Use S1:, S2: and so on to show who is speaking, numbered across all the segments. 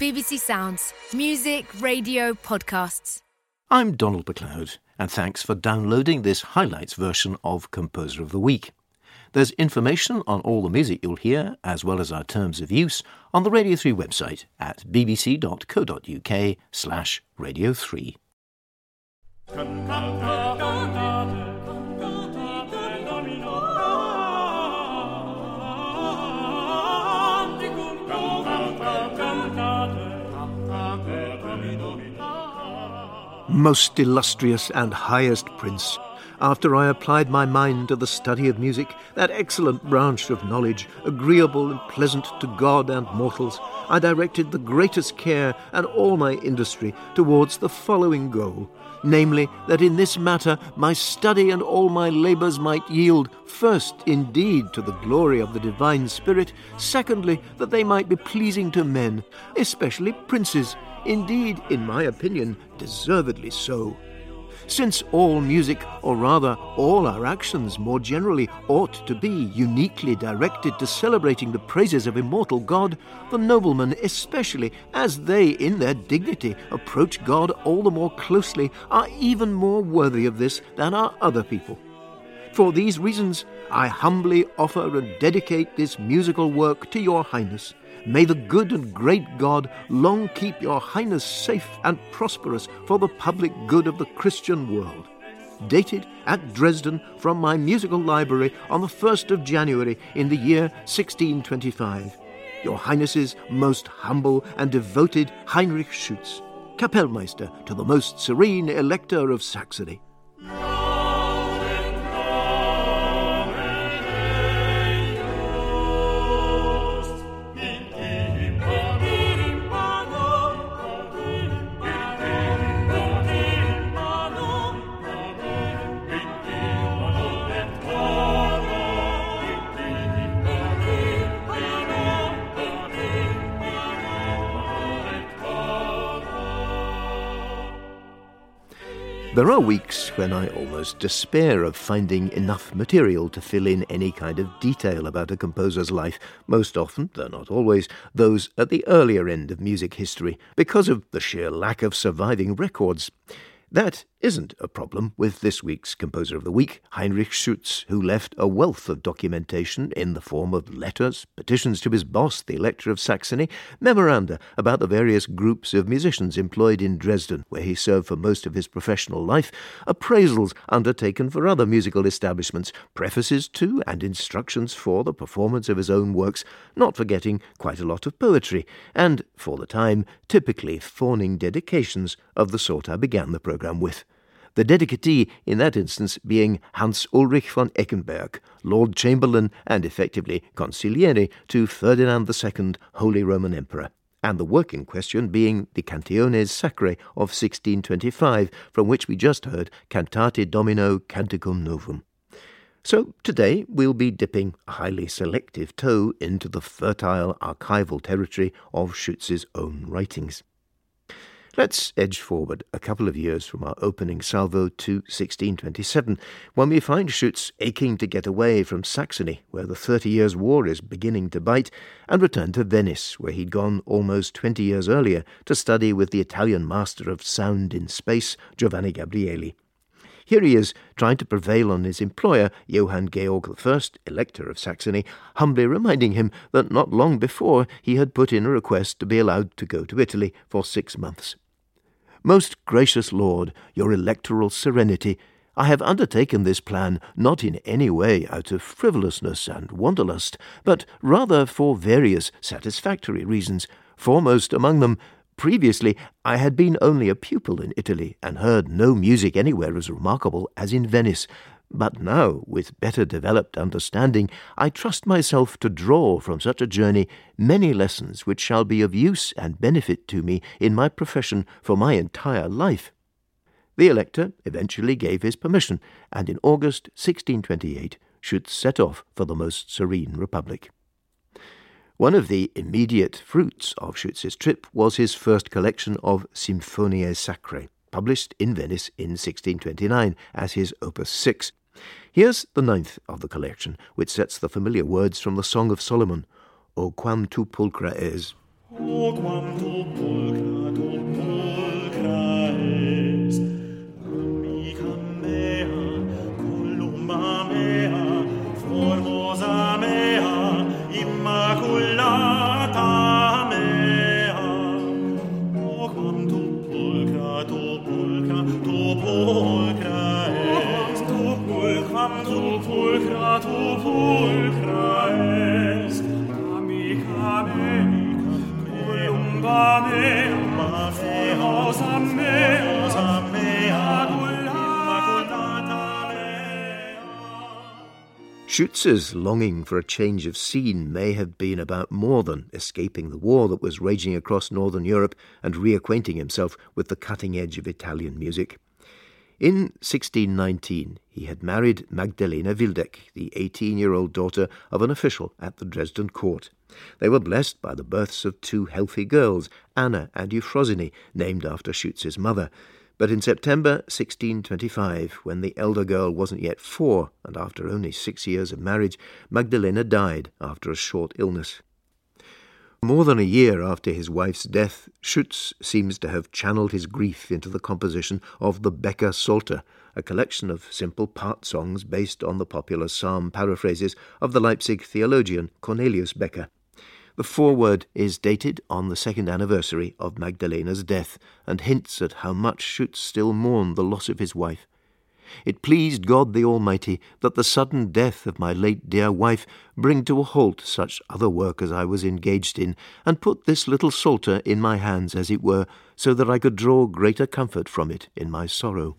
S1: BBC Sounds. Music, radio, podcasts.
S2: I'm Donald MacLeod, and thanks for downloading this highlights version of Composer of the Week. There's information on all the music you'll hear, as well as our terms of use, on the Radio 3 website at bbc.co.uk/Radio 3. Most illustrious and highest Prince, after I applied my mind to the study of music, that excellent branch of knowledge, agreeable and pleasant to God and mortals, I directed the greatest care and all my industry towards the following goal, namely, that in this matter my study and all my labours might yield, first, indeed, to the glory of the divine spirit, secondly, that they might be pleasing to men, especially princes, indeed, in my opinion, deservedly so. Since all music, or rather all our actions more generally, ought to be uniquely directed to celebrating the praises of immortal God, the noblemen especially, as they in their dignity approach God all the more closely, are even more worthy of this than are other people. For these reasons, I humbly offer and dedicate this musical work to your Highness. May the good and great God long keep your Highness safe and prosperous for the public good of the Christian world. Dated at Dresden from my musical library on the 1st of January in the year 1625. Your Highness's most humble and devoted Heinrich Schütz, Kapellmeister to the most serene Elector of Saxony. There are weeks when I almost despair of finding enough material to fill in any kind of detail about a composer's life, most often, though not always, those at the earlier end of music history, because of the sheer lack of surviving records. That isn't a problem with this week's Composer of the Week, Heinrich Schütz, who left a wealth of documentation in the form of letters, petitions to his boss, the Elector of Saxony, memoranda about the various groups of musicians employed in Dresden, where he served for most of his professional life, appraisals undertaken for other musical establishments, prefaces to and instructions for the performance of his own works, not forgetting quite a lot of poetry, and, for the time, typically fawning dedications of the sort I began the programme with. The dedicatee in that instance being Hans Ulrich von Eckenberg, Lord Chamberlain and effectively consigliere to Ferdinand II, Holy Roman Emperor, and the work in question being the Cantiones Sacrae of 1625, from which we just heard Cantate Domino Canticum Novum. So today we'll be dipping a highly selective toe into the fertile archival territory of Schütz's own writings. Let's edge forward a couple of years from our opening salvo to 1627, when we find Schütz aching to get away from Saxony, where the 30 Years' War is beginning to bite, and return to Venice, where he'd gone almost 20 years earlier to study with the Italian master of sound in space, Giovanni Gabrieli. Here he is, trying to prevail on his employer, Johann Georg I, Elector of Saxony, humbly reminding him that not long before he had put in a request to be allowed to go to Italy for 6 months. Most gracious Lord, your electoral serenity, I have undertaken this plan not in any way out of frivolousness and wanderlust, but rather for various satisfactory reasons, foremost among them, previously I had been only a pupil in Italy and heard no music anywhere as remarkable as in Venice, but now, with better developed understanding, I trust myself to draw from such a journey many lessons which shall be of use and benefit to me in my profession for my entire life. The Elector eventually gave his permission, and in August 1628 Schütz set off for the most serene Republic. One of the immediate fruits of Schütz's trip was his first collection of Symphoniae Sacrae, published in Venice in 1629 as his Opus 6. Here's the 9th of the collection, which sets the familiar words from the Song of Solomon, O quam tu pulchra es. Schutz's longing for a change of scene may have been about more than escaping the war that was raging across northern Europe and reacquainting himself with the cutting edge of Italian music. In 1619, he had married Magdalena Wildeck, the 18-year-old daughter of an official at the Dresden court. They were blessed by the births of two healthy girls, Anna and Euphrosyne, named after Schutz's mother. But in September 1625, when the elder girl wasn't yet 4, and after only 6 years of marriage, Magdalena died after a short illness. More than a year after his wife's death, Schutz seems to have channeled his grief into the composition of the Becker Psalter, a collection of simple part songs based on the popular psalm paraphrases of the Leipzig theologian Cornelius Becker. The foreword is dated on the 2nd anniversary of Magdalena's death and hints at how much Schutz still mourned the loss of his wife. It pleased God the Almighty that the sudden death of my late dear wife bring to a halt such other work as I was engaged in, and put this little psalter in my hands, as it were, so that I could draw greater comfort from it in my sorrow.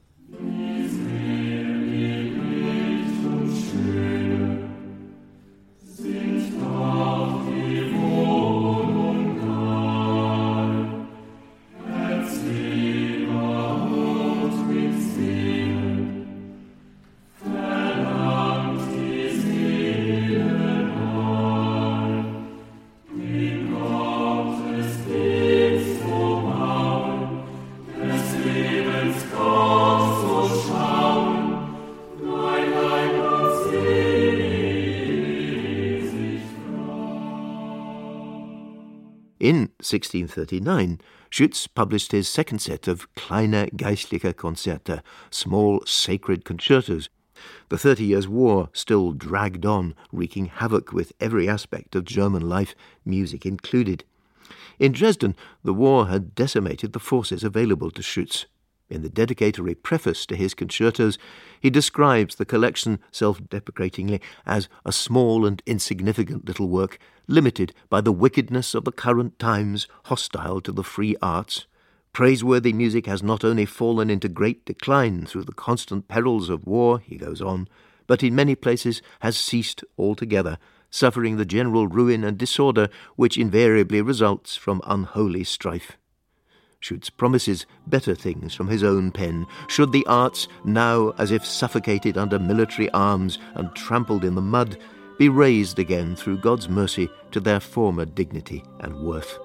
S2: In 1639, Schutz published his second set of Kleine Geistliche Konzerte, small sacred concertos. The 30 Years' War still dragged on, wreaking havoc with every aspect of German life, music included. In Dresden, the war had decimated the forces available to Schutz. In the dedicatory preface to his concertos, he describes the collection self-deprecatingly as a small and insignificant little work, limited by the wickedness of the current times, hostile to the free arts. Praiseworthy music has not only fallen into great decline through the constant perils of war, he goes on, but in many places has ceased altogether, suffering the general ruin and disorder which invariably results from unholy strife. Schutz promises better things from his own pen, should the arts, now as if suffocated under military arms and trampled in the mud, be raised again through God's mercy to their former dignity and worth.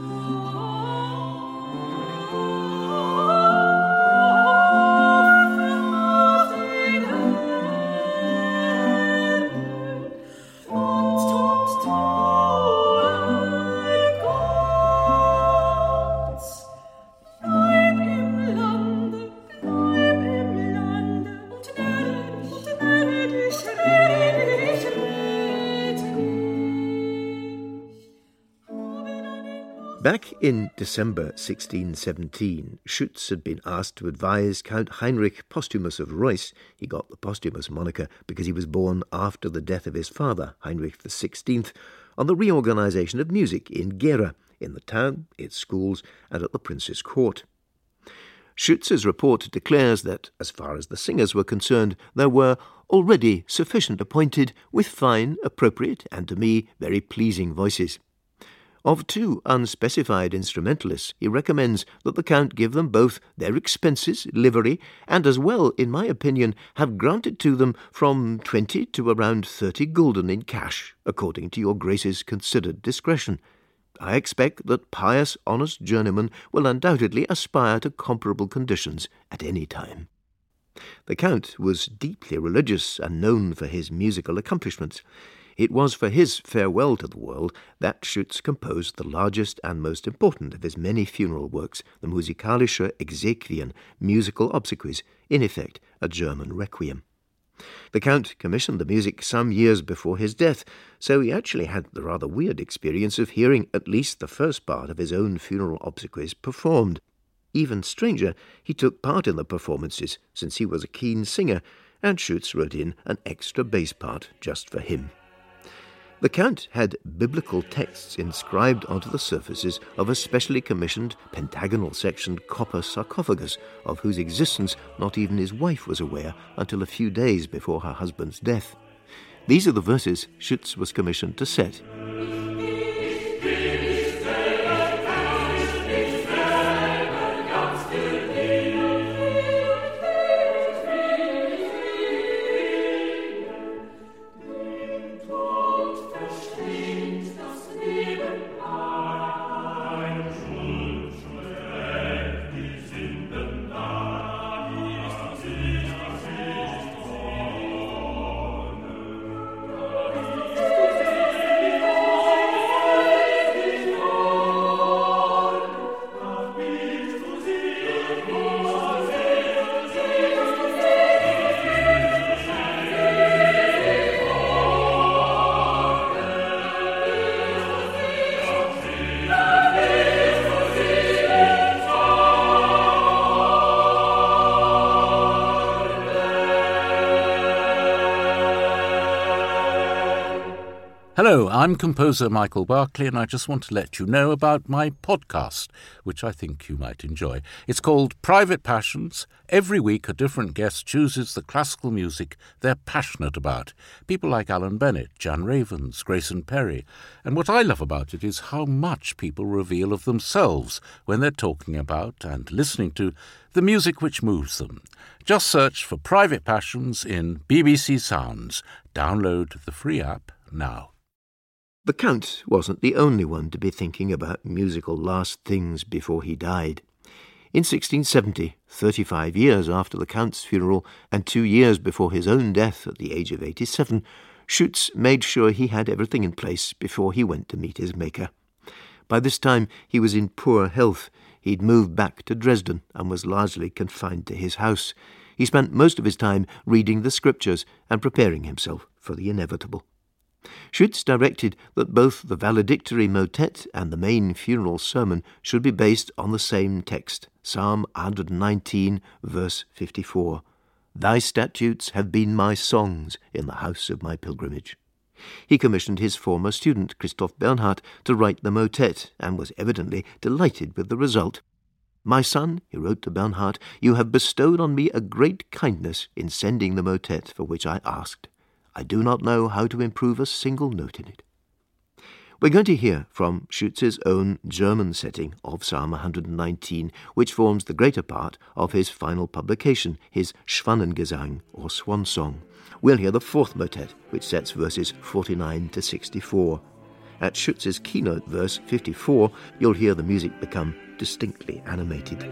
S2: Back in December 1617, Schutz had been asked to advise Count Heinrich Postumus of Reuss. He got the Postumus moniker because he was born after the death of his father, Heinrich XVI, on the reorganization of music in Gera, in the town, its schools, and at the prince's court. Schutz's report declares that, as far as the singers were concerned, there were already sufficient appointed, with fine, appropriate, and to me very pleasing voices. Of 2 unspecified instrumentalists, he recommends that the Count give them both their expenses, livery, and as well, in my opinion, have granted to them from 20 to around 30 gulden in cash, according to your Grace's considered discretion. I expect that pious, honest journeymen will undoubtedly aspire to comparable conditions at any time. The Count was deeply religious and known for his musical accomplishments. It was for his farewell to the world that Schütz composed the largest and most important of his many funeral works, the Musikalische Exequien, musical obsequies, in effect a German requiem. The Count commissioned the music some years before his death, so he actually had the rather weird experience of hearing at least the first part of his own funeral obsequies performed. Even stranger, he took part in the performances, since he was a keen singer, and Schütz wrote in an extra bass part just for him. The Count had biblical texts inscribed onto the surfaces of a specially commissioned pentagonal-sectioned copper sarcophagus, of whose existence not even his wife was aware until a few days before her husband's death. These are the verses Schütz was commissioned to set.
S3: Hello, I'm composer Michael Barclay, and I just want to let you know about my podcast, which I think you might enjoy. It's called Private Passions. Every week a different guest chooses the classical music they're passionate about. People like Alan Bennett, Jan Ravens, Grayson Perry. And what I love about it is how much people reveal of themselves when they're talking about and listening to the music which moves them. Just search for Private Passions in BBC Sounds. Download the free app now.
S2: The Count wasn't the only one to be thinking about musical last things before he died. In 1670, 35 years after the Count's funeral and 2 years before his own death at the age of 87, Schütz made sure he had everything in place before he went to meet his maker. By this time, he was in poor health. He'd moved back to Dresden and was largely confined to his house. He spent most of his time reading the scriptures and preparing himself for the inevitable. Schütz directed that both the valedictory motet and the main funeral sermon should be based on the same text, Psalm 119, verse 54. Thy statutes have been my songs in the house of my pilgrimage. He commissioned his former student, Christoph Bernhardt, to write the motet, and was evidently delighted with the result. My son, he wrote to Bernhardt, you have bestowed on me a great kindness in sending the motet for which I asked. I do not know how to improve a single note in it. We're going to hear from Schütz's own German setting of Psalm 119, which forms the greater part of his final publication, his Schwanengesang, or Swan Song. We'll hear the fourth motet, which sets verses 49 to 64. At Schütz's keynote verse 54, you'll hear the music become distinctly animated.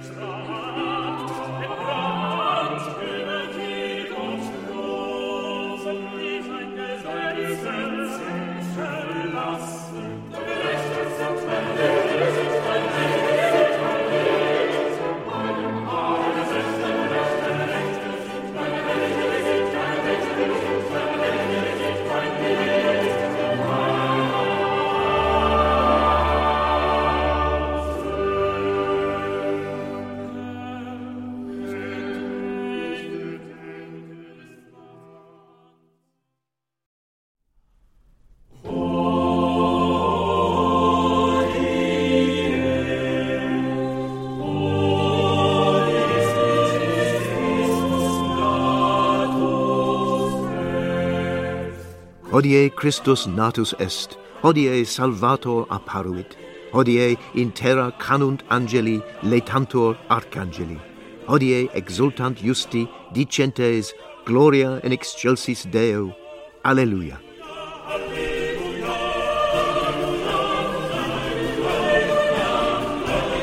S2: Hodie Christus natus est, hodie Salvator apparuit, hodie in terra canunt angeli laetantur arcangeli, hodie exultant justi dicentes gloria in excelsis Deo. Alleluia.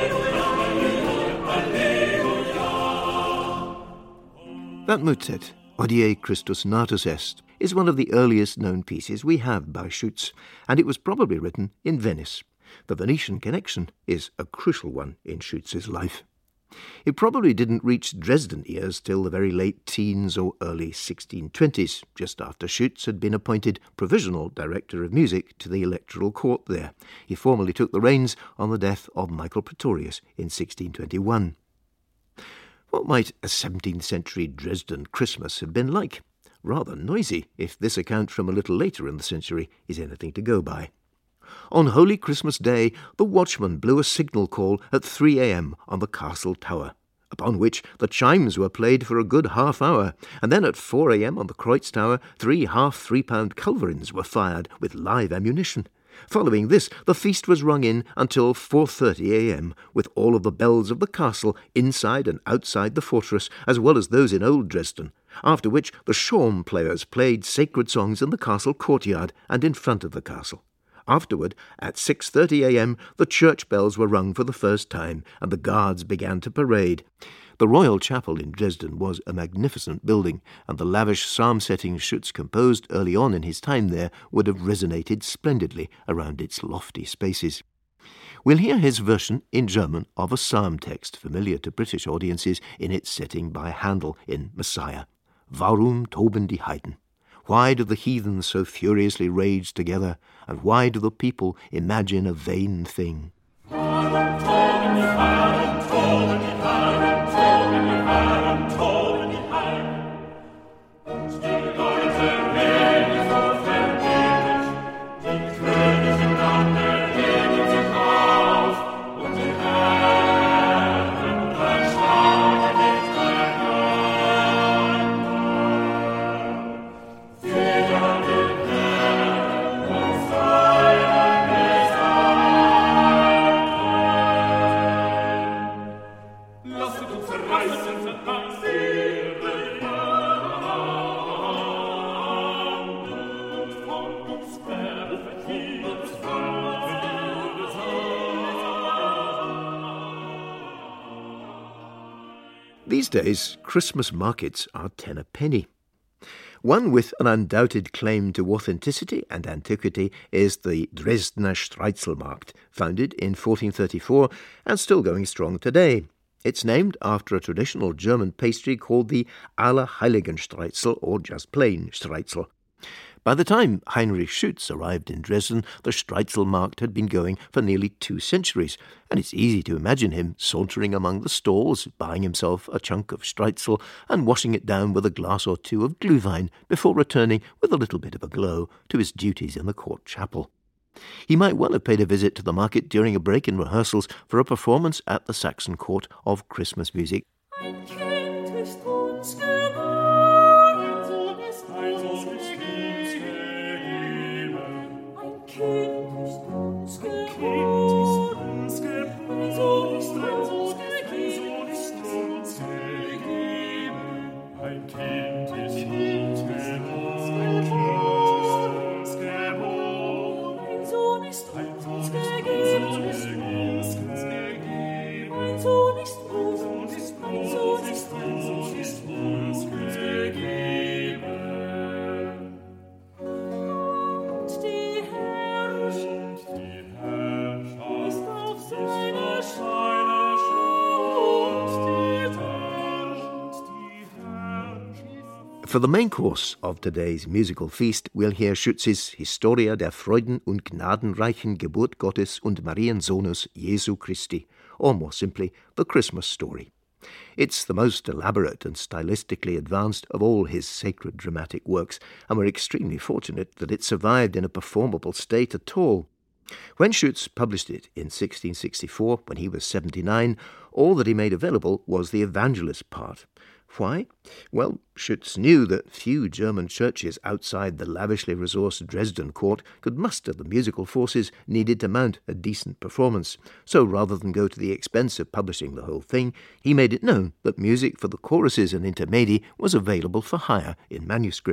S2: That motet Hodie Christus natus est is one of the earliest known pieces we have by Schütz, and it was probably written in Venice. The Venetian connection is a crucial one in Schütz's life. It probably didn't reach Dresden ears till the very late teens or early 1620s, just after Schütz had been appointed provisional director of music to the electoral court there. He formally took the reins on the death of Michael Praetorius in 1621. What might a 17th century Dresden Christmas have been like? Rather noisy, if this account from a little later in the century is anything to go by. On Holy Christmas Day, the watchman blew a signal call at 3 a.m. on the castle tower, upon which the chimes were played for a good half hour, and then at 4 a.m. on the Kreuz Tower, 3 half-3-pound culverins were fired with live ammunition. Following this, the feast was rung in until 4:30 a.m., with all of the bells of the castle inside and outside the fortress, as well as those in Old Dresden, after which the shawm players played sacred songs in the castle courtyard and in front of the castle. Afterward, at 6:30 a.m., the church bells were rung for the first time, and the guards began to parade. The Royal Chapel in Dresden was a magnificent building, and the lavish psalm settings Schütz composed early on in his time there would have resonated splendidly around its lofty spaces. We'll hear his version in German of a psalm text familiar to British audiences in its setting by Handel in Messiah. Warum toben die Heiden? Why do the heathen so furiously rage together, and why do the people imagine a vain thing? These days, Christmas markets are 10 a penny. One with an undoubted claim to authenticity and antiquity is the Dresdner Streitzelmarkt, founded in 1434 and still going strong today. It's named after a traditional German pastry called the Allerheiligenstreitzel, or just plain Streitzel. By the time Heinrich Schütz arrived in Dresden, the Streitzelmarkt had been going for nearly 2 centuries, and it's easy to imagine him sauntering among the stalls, buying himself a chunk of Streitzel and washing it down with a glass or two of Glühwein before returning with a little bit of a glow to his duties in the court chapel. He might well have paid a visit to the market during a break in rehearsals for a performance at the Saxon court of Christmas music. For the main course of today's musical feast, we'll hear Schütz's Historia der Freuden und Gnadenreichen Geburt Gottes und Mariensohnes Jesu Christi, or more simply, the Christmas story. It's the most elaborate and stylistically advanced of all his sacred dramatic works, and we're extremely fortunate that it survived in a performable state at all. When Schütz published it in 1664, when he was 79, all that he made available was the evangelist part. Why? Well, Schütz knew that few German churches outside the lavishly resourced Dresden court could muster the musical forces needed to mount a decent performance. So rather than go to the expense of publishing the whole thing, he made it known that music for the choruses and intermedi was available for hire in manuscript.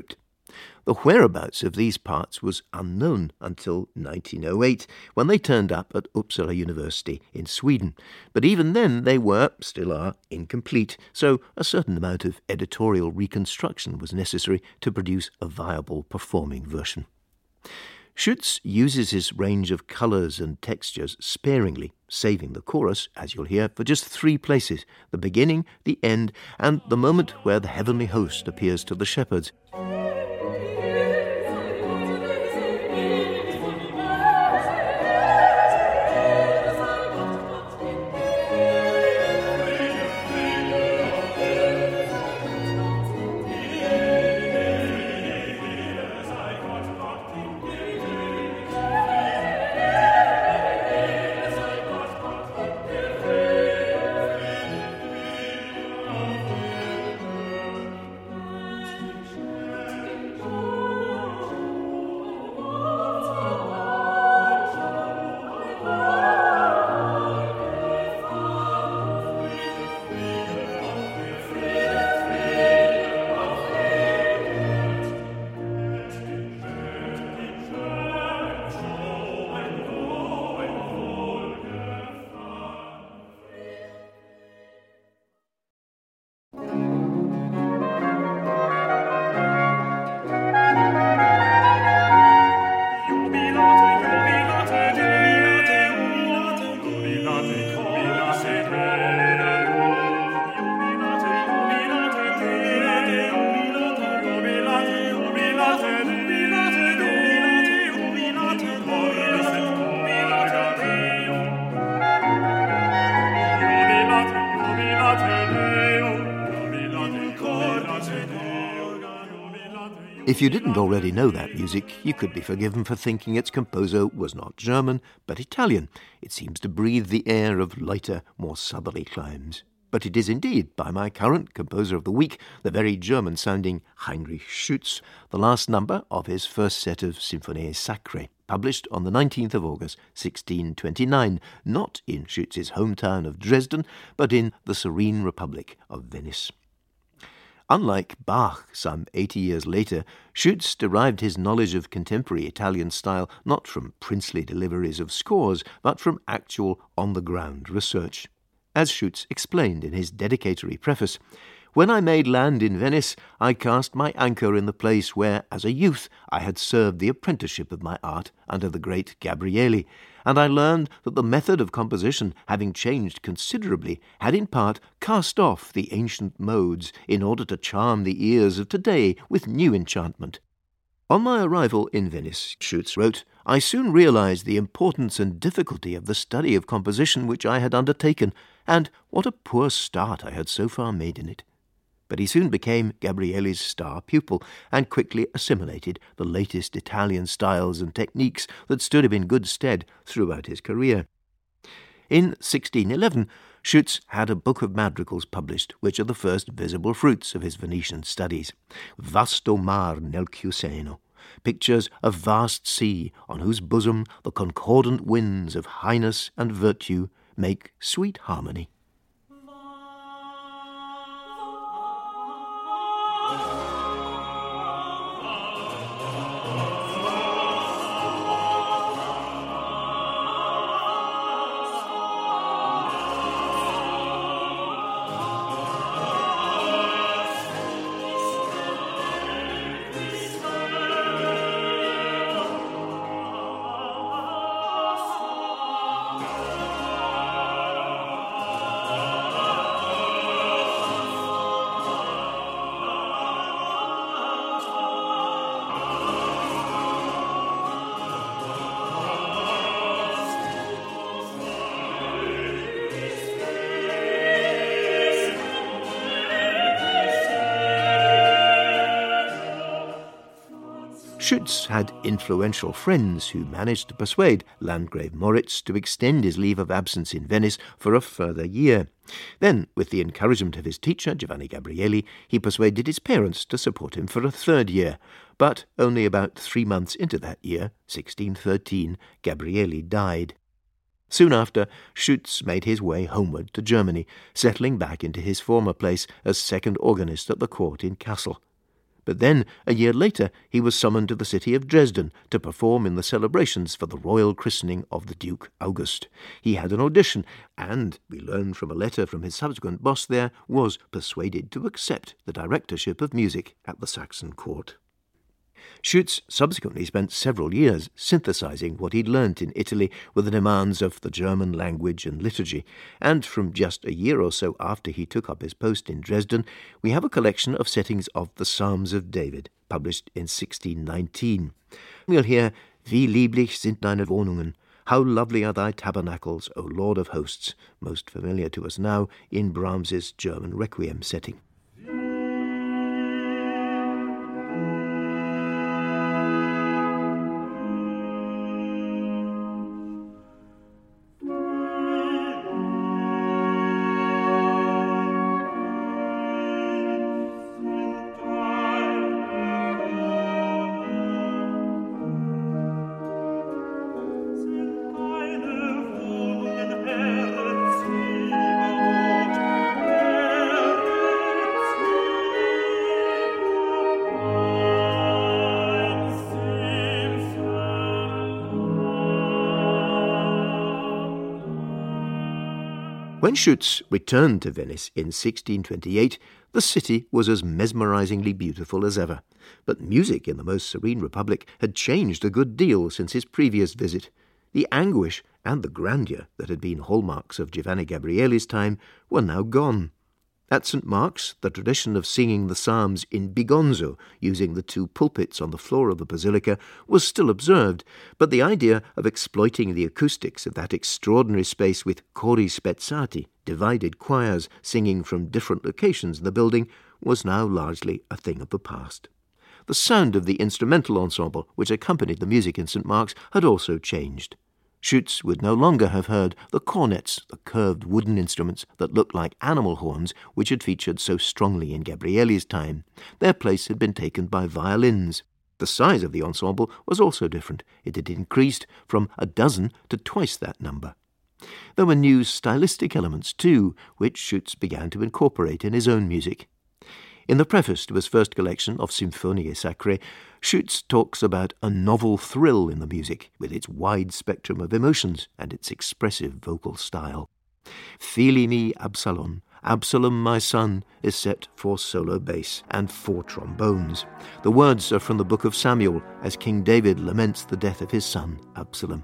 S2: The whereabouts of these parts was unknown until 1908, when they turned up at Uppsala University in Sweden. But even then they were, still are, incomplete, so a certain amount of editorial reconstruction was necessary to produce a viable performing version. Schütz uses his range of colours and textures sparingly, saving the chorus, as you'll hear, for just 3 places: the beginning, the end, and the moment where the heavenly host appears to the shepherds. If you didn't already know that music, you could be forgiven for thinking its composer was not German, but Italian. It seems to breathe the air of lighter, more southerly climes. But it is indeed, by my current composer of the week, the very German-sounding Heinrich Schütz, the last number of his first set of Symphonie Sacrée, published on the 19th of August, 1629, not in Schütz's hometown of Dresden, but in the serene Republic of Venice. Unlike Bach, some 80 years later, Schütz derived his knowledge of contemporary Italian style not from princely deliveries of scores, but from actual on-the-ground research. As Schütz explained in his dedicatory preface, "When I made land in Venice, I cast my anchor in the place where, as a youth, I had served the apprenticeship of my art under the great Gabrieli, and I learned that the method of composition, having changed considerably, had in part cast off the ancient modes in order to charm the ears of today with new enchantment. On my arrival in Venice," Schütz wrote, "I soon realized the importance and difficulty of the study of composition which I had undertaken, and what a poor start I had so far made in it." But he soon became Gabrieli's star pupil and quickly assimilated the latest Italian styles and techniques that stood him in good stead throughout his career. In 1611, Schütz had a book of madrigals published, which are the first visible fruits of his Venetian studies. Vasto mar nel Chiuseno, pictures a vast sea on whose bosom the concordant winds of highness and virtue make sweet harmony. Schütz had influential friends who managed to persuade Landgrave Moritz to extend his leave of absence in Venice for a further year. Then, with the encouragement of his teacher, Giovanni Gabrieli, he persuaded his parents to support him for a third year. But only about 3 months into that year, 1613, Gabrieli died. Soon after, Schütz made his way homeward to Germany, settling back into his former place as second organist at the court in Kassel. But then, a year later, he was summoned to the city of Dresden to perform in the celebrations for the royal christening of the Duke August. He had an audition and, we learn from a letter from his subsequent boss there, was persuaded to accept the directorship of music at the Saxon court. Schütz subsequently spent several years synthesizing what he'd learnt in Italy with the demands of the German language and liturgy, and from just a year or so after he took up his post in Dresden, we have a collection of settings of the Psalms of David, published in 1619. We'll hear Wie lieblich sind deine Wohnungen, how lovely are thy tabernacles, O Lord of hosts, most familiar to us now in Brahms's German Requiem setting. When Schütz returned to Venice in 1628, the city was as mesmerizingly beautiful as ever. But music in the most serene republic had changed a good deal since his previous visit. The anguish and the grandeur that had been hallmarks of Giovanni Gabrieli's time were now gone. At St. Mark's, the tradition of singing the psalms in bigonzo, using the two pulpits on the floor of the basilica, was still observed, but the idea of exploiting the acoustics of that extraordinary space with cori spezzati, divided choirs singing from different locations in the building, was now largely a thing of the past. The sound of the instrumental ensemble which accompanied the music in St. Mark's had also changed. Schütz would no longer have heard the cornets, the curved wooden instruments that looked like animal horns which had featured so strongly in Gabrieli's time. Their place had been taken by violins. The size of the ensemble was also different. It had increased from a dozen to twice that number. There were new stylistic elements, too, which Schütz began to incorporate in his own music. In the preface to his first collection of Symphonie Sacrée, Schütz talks about a novel thrill in the music, with its wide spectrum of emotions and its expressive vocal style. Fili mi Absalom, Absalom my son, is set for solo bass and 4 trombones. The words are from the book of Samuel, as King David laments the death of his son, Absalom.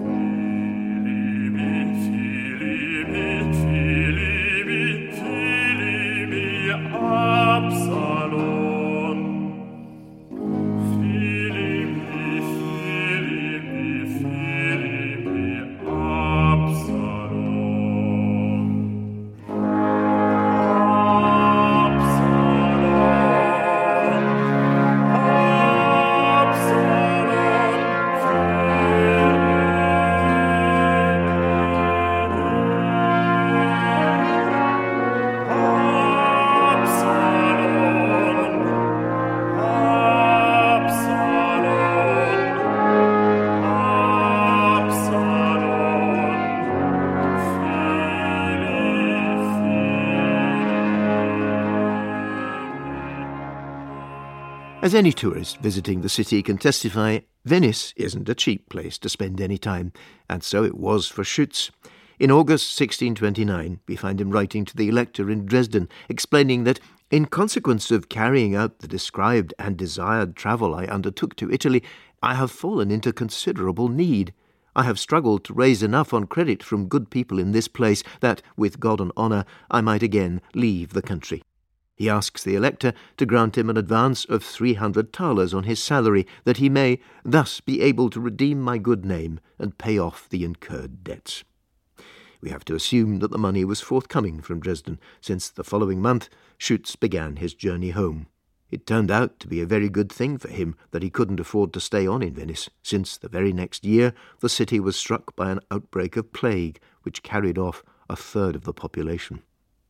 S2: As any tourist visiting the city can testify, Venice isn't a cheap place to spend any time, and so it was for Schütz. In August 1629, we find him writing to the elector in Dresden, explaining that, in consequence of carrying out the described and desired travel I undertook to Italy, I have fallen into considerable need. I have struggled to raise enough on credit from good people in this place that, with God and honour, I might again leave the country. He asks the elector to grant him an advance of 300 thalers on his salary, that he may thus be able to redeem my good name and pay off the incurred debts. We have to assume that the money was forthcoming from Dresden, since the following month Schütz began his journey home. It turned out to be a very good thing for him that he couldn't afford to stay on in Venice, since the very next year the city was struck by an outbreak of plague, which carried off a third of the population.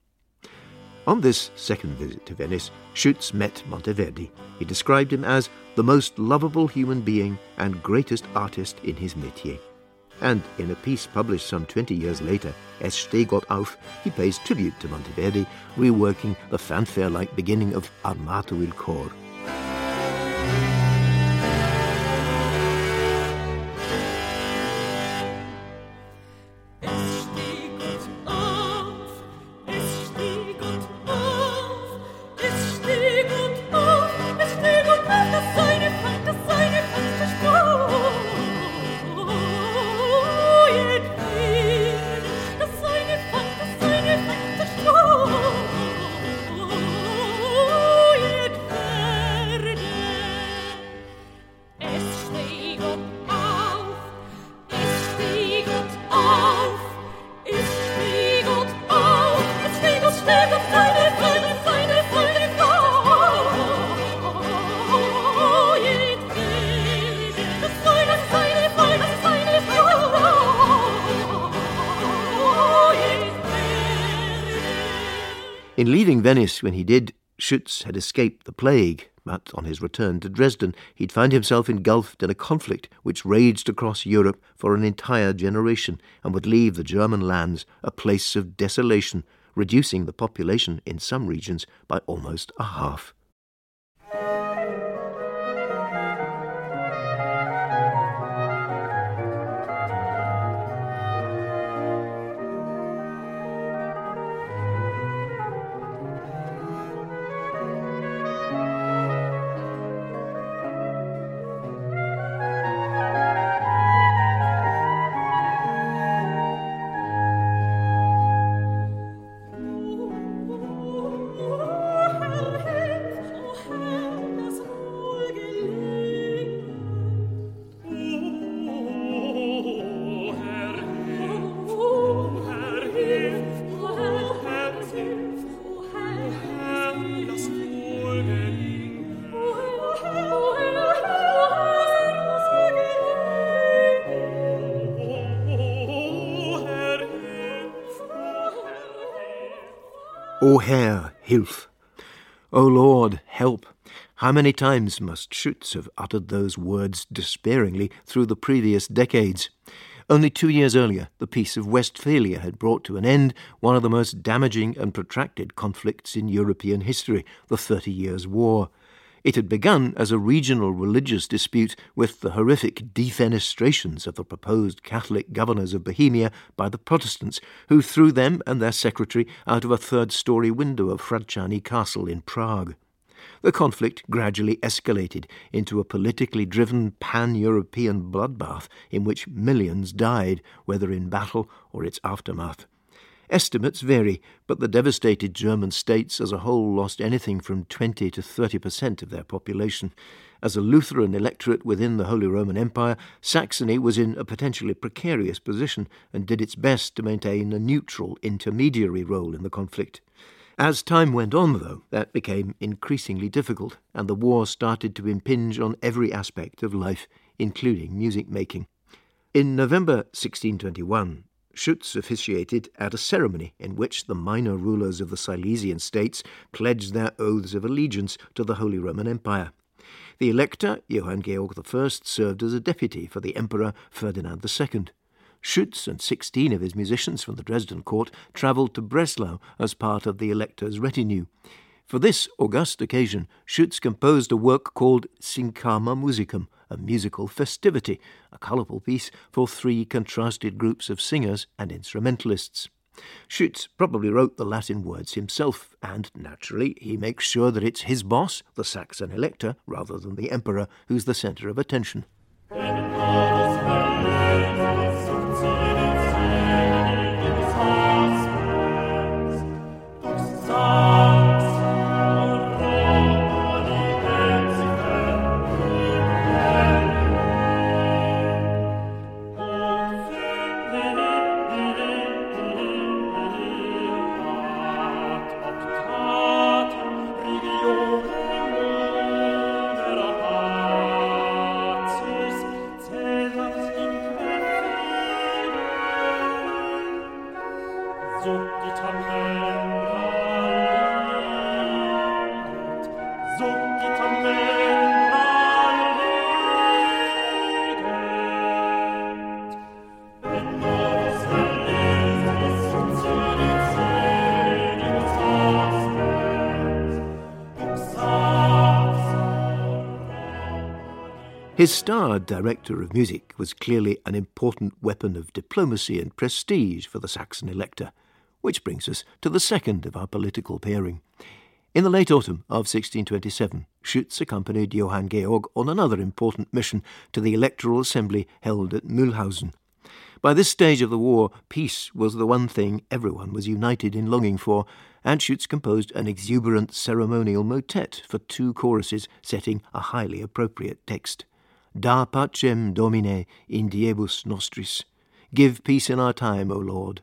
S2: On this second visit to Venice, Schütz met Monteverdi. He described him as the most lovable human being and greatest artist in his métier. And in a piece published some 20 years later, Es steh Gott auf, he pays tribute to Monteverdi, reworking the fanfare-like beginning of Armato il cor. In leaving Venice when he did, Schütz had escaped the plague, but on his return to Dresden he'd find himself engulfed in a conflict which raged across Europe for an entire generation and would leave the German lands a place of desolation, reducing the population in some regions by almost a half. O Herr, hilf! O Lord, help! How many times must Schütz have uttered those words despairingly through the previous decades? Only 2 years earlier, the Peace of Westphalia had brought to an end one of the most damaging and protracted conflicts in European history, the 30 Years' War. It had begun as a regional religious dispute with the horrific defenestrations of the proposed Catholic governors of Bohemia by the Protestants, who threw them and their secretary out of a third-story window of Hradčany Castle in Prague. The conflict gradually escalated into a politically driven pan-European bloodbath in which millions died, whether in battle or its aftermath. Estimates vary, but the devastated German states as a whole lost anything from 20 to 30% of their population. As a Lutheran electorate within the Holy Roman Empire, Saxony was in a potentially precarious position and did its best to maintain a neutral intermediary role in the conflict. As time went on, though, that became increasingly difficult, and the war started to impinge on every aspect of life, including music-making. In November 1621, Schütz officiated at a ceremony in which the minor rulers of the Silesian states pledged their oaths of allegiance to the Holy Roman Empire. The elector, Johann Georg I, served as a deputy for the Emperor Ferdinand II. Schütz and 16 of his musicians from the Dresden court travelled to Breslau as part of the elector's retinue. For this august occasion, Schütz composed a work called Syncama Musicum, a musical festivity, a colourful piece for 3 contrasted groups of singers and instrumentalists. Schütz probably wrote the Latin words himself, and naturally he makes sure that it's his boss, the Saxon elector, rather than the emperor, who's the centre of attention. His star director of music was clearly an important weapon of diplomacy and prestige for the Saxon elector, which brings us to the second of our political pairing. In the late autumn of 1627, Schütz accompanied Johann Georg on another important mission to the electoral assembly held at Mühlhausen. By this stage of the war, peace was the one thing everyone was united in longing for, and Schütz composed an exuberant ceremonial motet for 2 choruses setting a highly appropriate text. Da pacem Domine in diebus nostris. Give peace in our time, O Lord.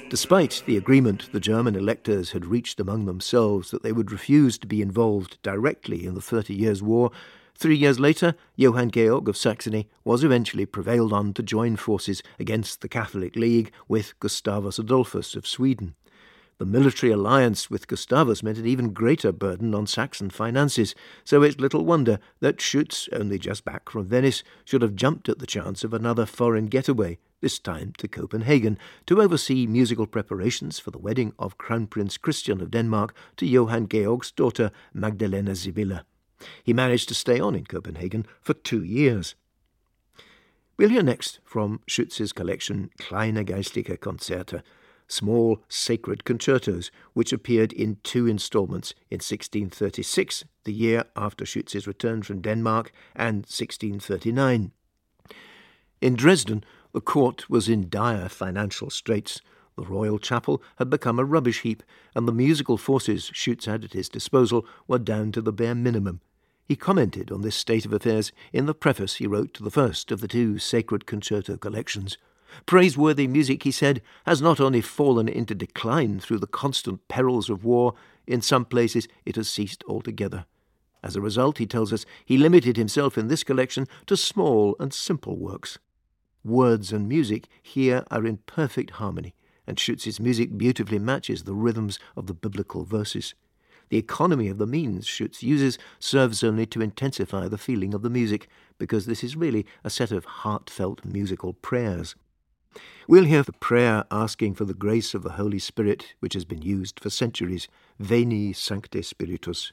S2: Despite the agreement the German electors had reached among themselves that they would refuse to be involved directly in the 30 Years' War, 3 years later, Johann Georg of Saxony was eventually prevailed on to join forces against the Catholic League with Gustavus Adolphus of Sweden. The military alliance with Gustavus meant an even greater burden on Saxon finances, so it's little wonder that Schütz, only just back from Venice, should have jumped at the chance of another foreign getaway, this time to Copenhagen, to oversee musical preparations for the wedding of Crown Prince Christian of Denmark to Johann Georg's daughter Magdalena Sibylla. He managed to stay on in Copenhagen for 2 years. We'll hear next from Schütz's collection Kleine Geistliche Konzerte, small sacred concertos, which appeared in 2 installments in 1636, the year after Schütz's return from Denmark, and 1639. In Dresden, the court was in dire financial straits. The royal chapel had become a rubbish heap, and the musical forces Schütz had at his disposal were down to the bare minimum. He commented on this state of affairs in the preface he wrote to the first of the 2 sacred concerto collections. Praiseworthy music, he said, has not only fallen into decline through the constant perils of war, in some places it has ceased altogether. As a result, he tells us, he limited himself in this collection to small and simple works. Words and music here are in perfect harmony, and Schütz's music beautifully matches the rhythms of the biblical verses. The economy of the means Schütz uses serves only to intensify the feeling of the music, because this is really a set of heartfelt musical prayers. We'll hear the prayer asking for the grace of the Holy Spirit, which has been used for centuries, Veni Sancte Spiritus.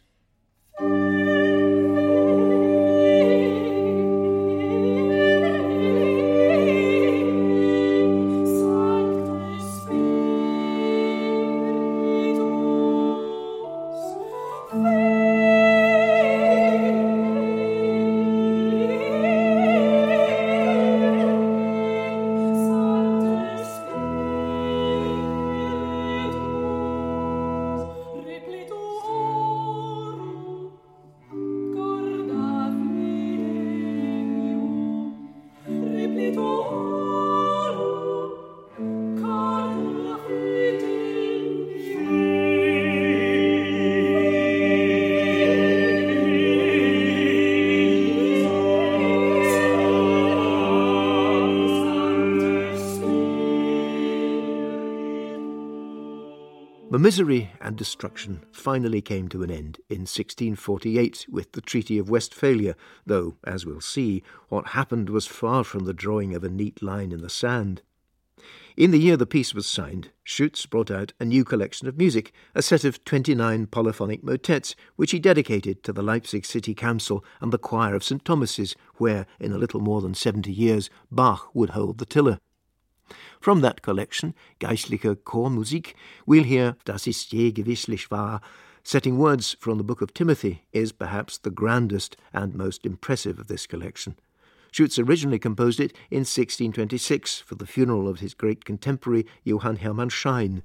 S2: The misery and destruction finally came to an end in 1648 with the Treaty of Westphalia, though, as we'll see, what happened was far from the drawing of a neat line in the sand. In the year the peace was signed, Schütz brought out a new collection of music, a set of 29 polyphonic motets, which he dedicated to the Leipzig City Council and the choir of St. Thomas's, where, in a little more than 70 years, Bach would hold the tiller. From that collection, Geistliche Chormusik, we'll hear Das ist je gewisslich wahr. Setting words from the Book of Timothy is perhaps the grandest and most impressive of this collection. Schütz originally composed it in 1626 for the funeral of his great contemporary Johann Hermann Schein.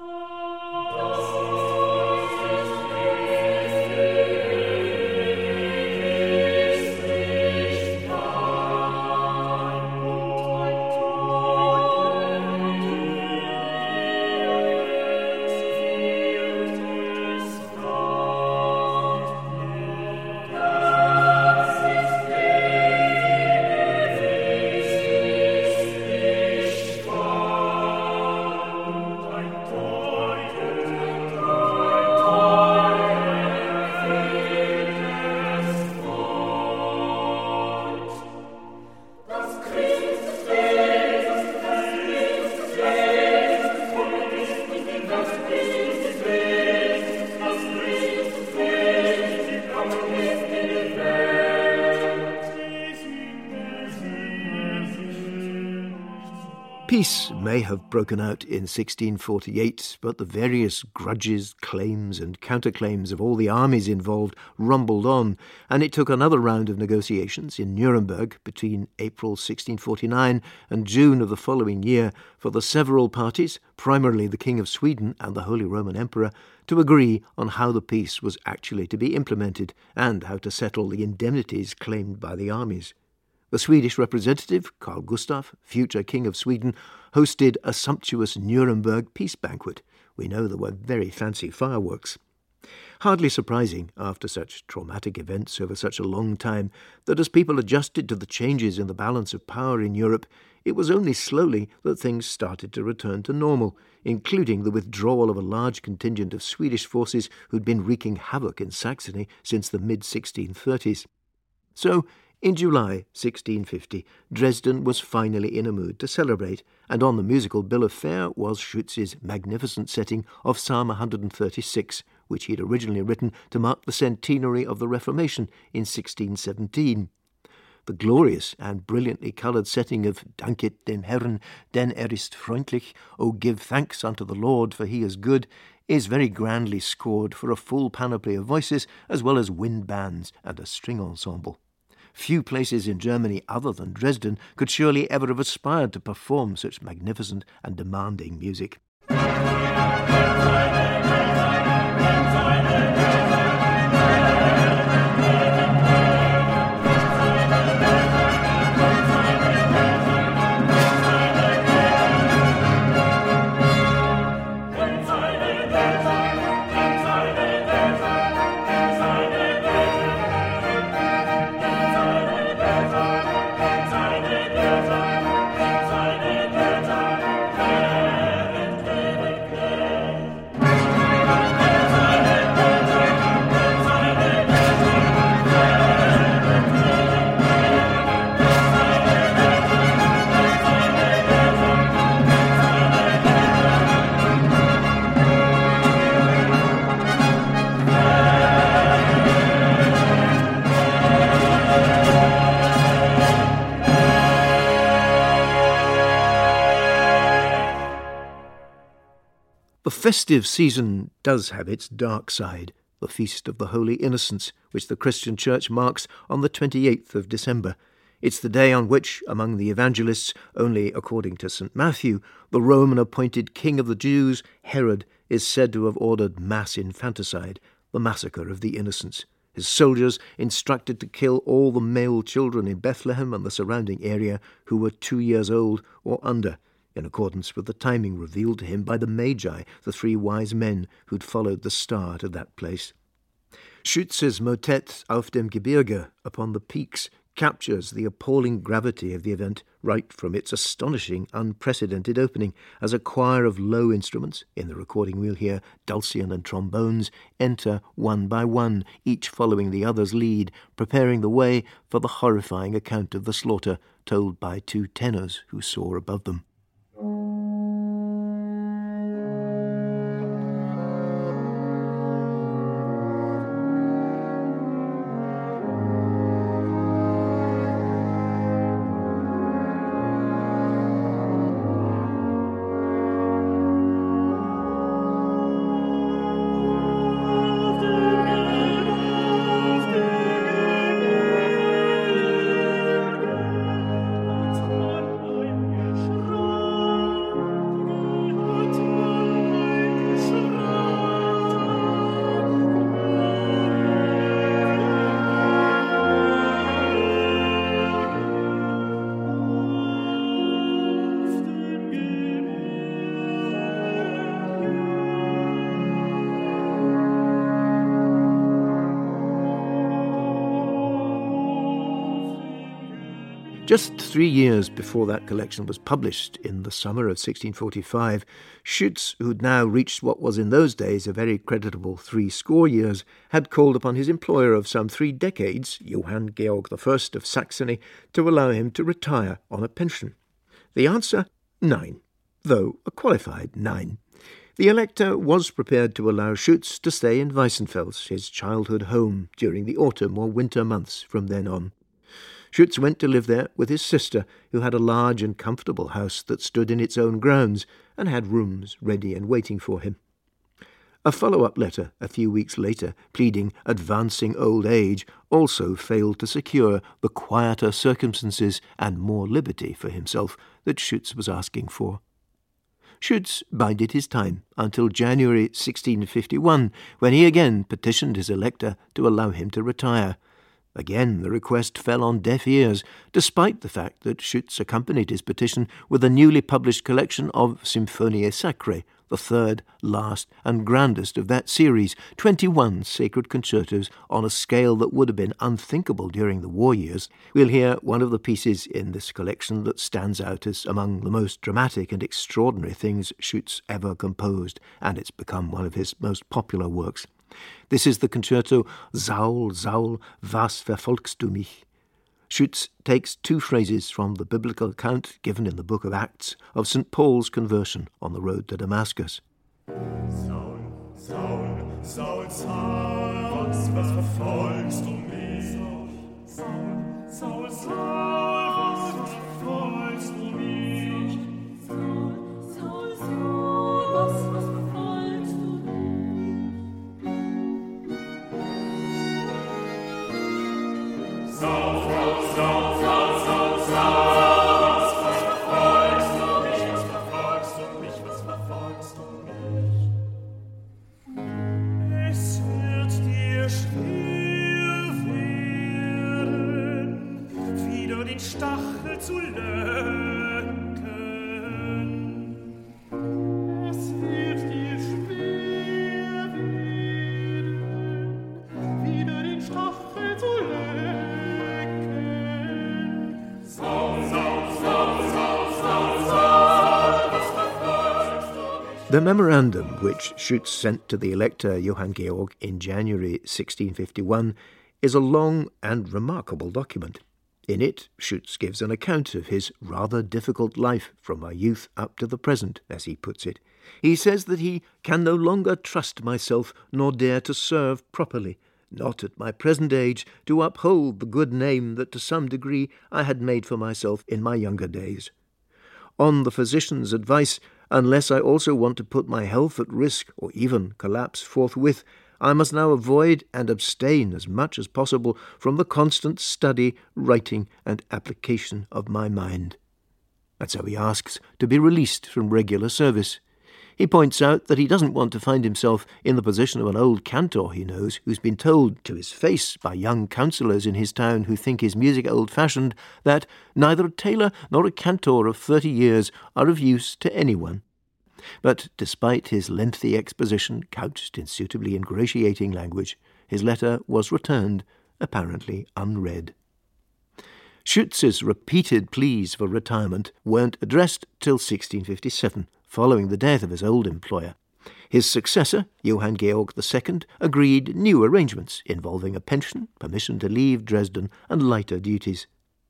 S2: Peace may have broken out in 1648, but the various grudges, claims and counterclaims of all the armies involved rumbled on, and it took another round of negotiations in Nuremberg between April 1649 and June of the following year for the several parties, primarily the King of Sweden and the Holy Roman Emperor, to agree on how the peace was actually to be implemented and how to settle the indemnities claimed by the armies. The Swedish representative, Carl Gustaf, future King of Sweden, hosted a sumptuous Nuremberg peace banquet. We know there were very fancy fireworks. Hardly surprising, after such traumatic events over such a long time, that as people adjusted to the changes in the balance of power in Europe, it was only slowly that things started to return to normal, including the withdrawal of a large contingent of Swedish forces who'd been wreaking havoc in Saxony since the mid-1630s. So, in July 1650, Dresden was finally in a mood to celebrate, and on the musical bill of fare was Schutz's magnificent setting of Psalm 136, which he'd originally written to mark the centenary of the Reformation in 1617. The glorious and brilliantly coloured setting of Danket dem Herrn, denn ist freundlich, O give thanks unto the Lord, for he is good, is very grandly scored for a full panoply of voices, as well as wind bands and a string ensemble. Few places in Germany other than Dresden could surely ever have aspired to perform such magnificent and demanding music. The festive season does have its dark side, the Feast of the Holy Innocents, which the Christian Church marks on the 28th of December. It's the day on which, among the evangelists, only according to St. Matthew, the Roman-appointed King of the Jews, Herod, is said to have ordered mass infanticide, the massacre of the innocents. His soldiers instructed to kill all the male children in Bethlehem and the surrounding area who were 2 years old or under, in accordance with the timing revealed to him by the Magi, the 3 wise men who'd followed the star to that place. Schutz's motet Auf dem Gebirge, Upon the Peaks, captures the appalling gravity of the event right from its astonishing, unprecedented opening, as a choir of low instruments, in the recording we'll hear dulcian and trombones, enter one by one, each following the other's lead, preparing the way for the horrifying account of the slaughter told by 2 tenors who soar above them. Just 3 years before that collection was published in the summer of 1645, Schütz, who'd now reached what was in those days a very creditable 60 years, had called upon his employer of some 3 decades, Johann Georg I of Saxony, to allow him to retire on a pension. The answer? 9, though a qualified 9. The Elector was prepared to allow Schütz to stay in Weissenfels, his childhood home, during the autumn or winter months from then on. Schütz went to live there with his sister, who had a large and comfortable house that stood in its own grounds and had rooms ready and waiting for him. A follow-up letter a few weeks later, pleading advancing old age, also failed to secure the quieter circumstances and more liberty for himself that Schütz was asking for. Schütz bided his time until January 1651, when he again petitioned his Elector to allow him to retire. Again, the request fell on deaf ears, despite the fact that Schütz accompanied his petition with a newly published collection of Symphoniae Sacrae, the third, last, and grandest of that series, 21 sacred concertos on a scale that would have been unthinkable during the war years. We'll hear one of the pieces in this collection that stands out as among the most dramatic and extraordinary things Schütz ever composed, and it's become one of his most popular works. This is the concerto Saul, Saul, was verfolgst du mich? Schütz takes two phrases from the biblical account given in the book of Acts of St. Paul's conversion on the road to Damascus.
S4: Saul, Saul, Saul, Saul, was verfolgst du mich? Saul, Saul, Saul, was verfolgst du mich? Saul, Saul, Saul, was verfolgst du mich? Saul, Saul, Saul, Saul, Saul, was verfolgst du mich? Was verfolgst du mich? Was verfolgst du mich? Es wird dir schwer werden, wieder den Stachel zu löcken. Es wird dir schwer werden, wieder den Stachel zu löcken.
S2: The memorandum which Schütz sent to the Elector Johann Georg in January 1651 is a long and remarkable document. In it, Schütz gives an account of his rather difficult life from my youth up to the present, as he puts it. He says that he can no longer trust myself nor dare to serve properly, not at my present age to uphold the good name that to some degree I had made for myself in my younger days. On the physician's advice, unless I also want to put my health at risk or even collapse forthwith, I must now avoid and abstain as much as possible from the constant study, writing, and application of my mind. And so he asks to be released from regular service. He points out that he doesn't want to find himself in the position of an old cantor he knows, who's been told to his face by young councillors in his town who think his music old-fashioned, that neither a tailor nor a cantor of 30 years are of use to anyone. But despite his lengthy exposition, couched in suitably ingratiating language, his letter was returned, apparently unread. Schütz's repeated pleas for retirement weren't addressed till 1657, following the death of his old employer. His successor, Johann Georg II, agreed new arrangements involving a pension, permission to leave Dresden, and lighter duties.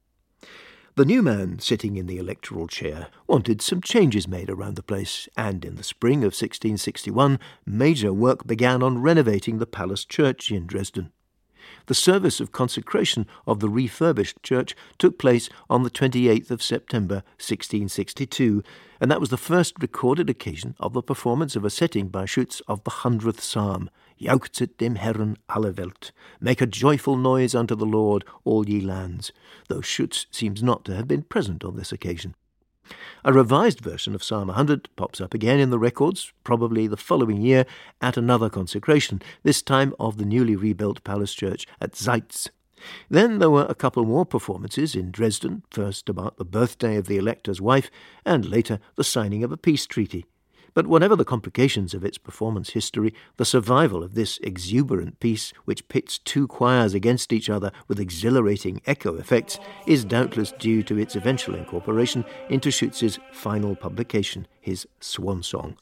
S2: The new man sitting in the electoral chair wanted some changes made around the place, and in the spring of 1661 major work began on renovating the palace church in Dresden. The service of consecration of the refurbished church took place on the 28th of September 1662, and that was the first recorded occasion of the performance of a setting by Schütz of the 100th Psalm, Jauchzet dem Herrn alle Welt, make a joyful noise unto the Lord, all ye lands, though Schütz seems not to have been present on this occasion. A revised version of Psalm 100 pops up again in the records, probably the following year, at another consecration, this time of the newly rebuilt palace church at Zeitz. Then there were a couple more performances in Dresden, first about the birthday of the elector's wife, and later the signing of a peace treaty. But whatever the complications of its performance history, the survival of this exuberant piece, which pits two choirs against each other with exhilarating echo effects, is doubtless due to its eventual incorporation into Schütz's final publication, his swan song.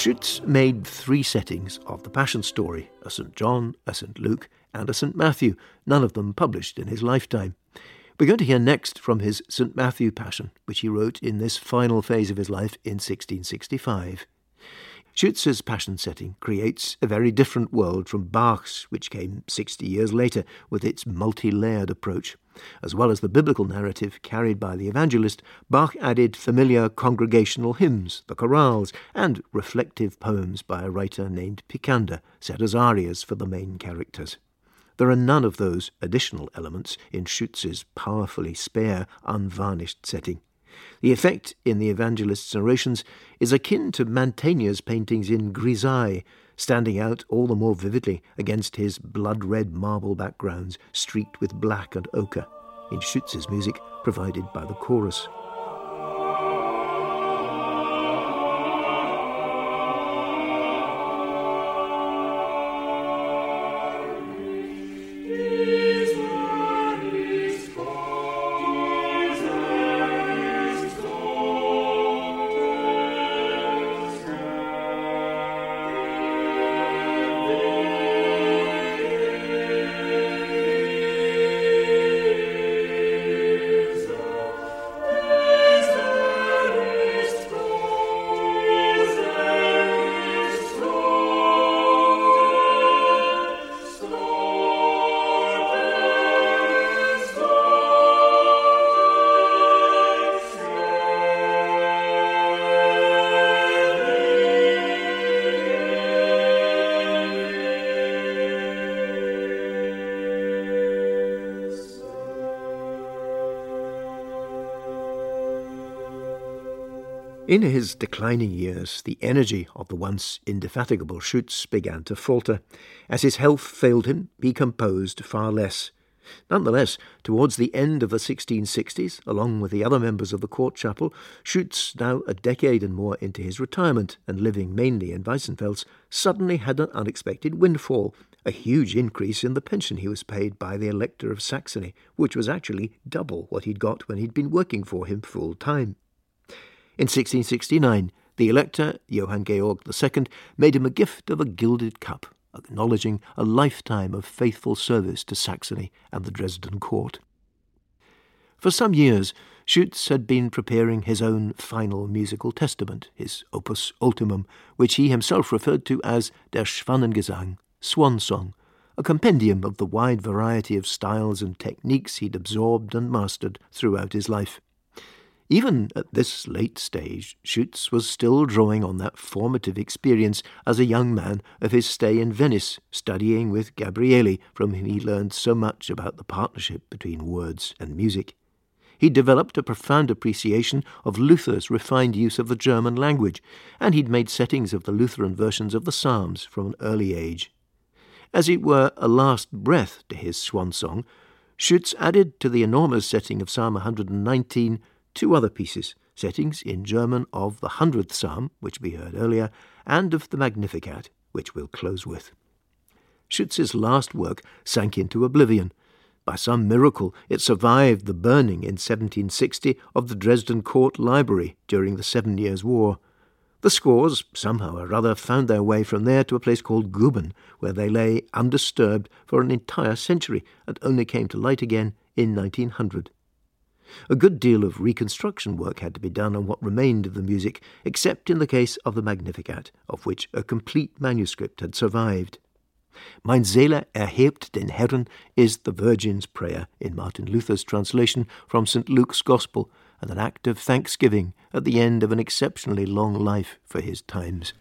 S2: Schütz made 3 settings of the Passion story, a St. John, a St. Luke, and a St. Matthew, none of them published in his lifetime. We're going to hear next from his St. Matthew Passion, which he wrote in this final phase of his life in 1665. Schütz's Passion setting creates a very different world from Bach's, which came 60 years later with its multi-layered approach. As well as the biblical narrative carried by the evangelist, Bach added familiar congregational hymns, the chorales, and reflective poems by a writer named Picander, set as arias for the main characters. There are none of those additional elements in Schütz's powerfully spare, unvarnished setting. The effect in the evangelist's narrations is akin to Mantegna's paintings in Grisaille, standing out all the more vividly against his blood-red marble backgrounds streaked with black and ochre, in Schütz's music provided by the chorus. In his declining years, the energy of the once indefatigable Schütz began to falter. As his health failed him, he composed far less. Nonetheless, towards the end of the 1660s, along with the other members of the court chapel, Schütz, now a decade and more into his retirement and living mainly in Weissenfels, suddenly had an unexpected windfall, a huge increase in the pension he was paid by the Elector of Saxony, which was actually double what he'd got when he'd been working for him full time. In 1669, the Elector, Johann Georg II, made him a gift of a gilded cup, acknowledging a lifetime of faithful service to Saxony and the Dresden court. For some years, Schütz had been preparing his own final musical testament, his opus ultimum, which he himself referred to as Der Schwanengesang, Swan Song, a compendium of the wide variety of styles and techniques he'd absorbed and mastered throughout his life. Even at this late stage, Schütz was still drawing on that formative experience as a young man of his stay in Venice, studying with Gabrieli, from whom he learned so much about the partnership between words and music. He developed a profound appreciation of Luther's refined use of the German language, and he'd made settings of the Lutheran versions of the Psalms from an early age. As it were a last breath to his swan song, Schütz added to the enormous setting of Psalm 119 2 other pieces, settings in German of the 100th Psalm, which we heard earlier, and of the Magnificat, which we'll close with. Schütz's last work sank into oblivion. By some miracle, it survived the burning in 1760 of the Dresden Court Library during the 7 Years' War. The scores, somehow or other, found their way from there to a place called Guben, where they lay undisturbed for an entire century and only came to light again in 1900. A good deal of reconstruction work had to be done on what remained of the music, except in the case of the Magnificat, of which a complete manuscript had survived. Mein Seele erhebt den Herrn is the Virgin's Prayer in Martin Luther's translation from St. Luke's Gospel, and an act of thanksgiving at the end of an exceptionally long life for his times.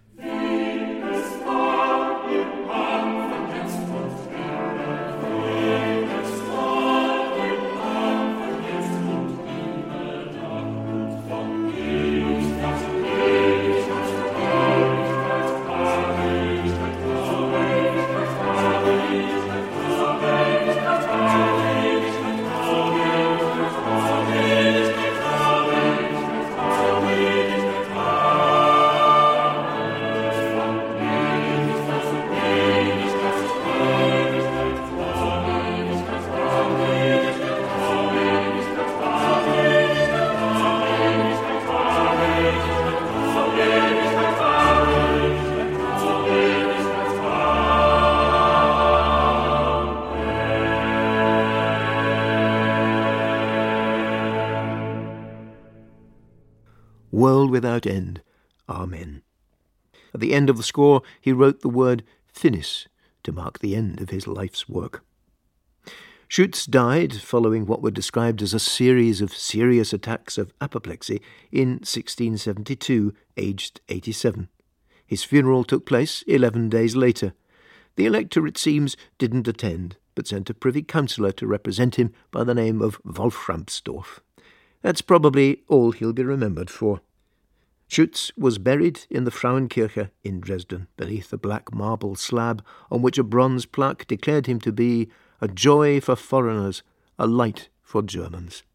S2: world without end. Amen. At the end of the score, he wrote the word finis to mark the end of his life's work. Schütz died following what were described as a series of serious attacks of apoplexy in 1672, aged 87. His funeral took place 11 days later. The elector, it seems, didn't attend, but sent a privy councillor to represent him by the name of Wolframsdorf. That's probably all he'll be remembered for. Schütz was buried in the Frauenkirche in Dresden, beneath a black marble slab on which a bronze plaque declared him to be a joy for foreigners, a light for Germans.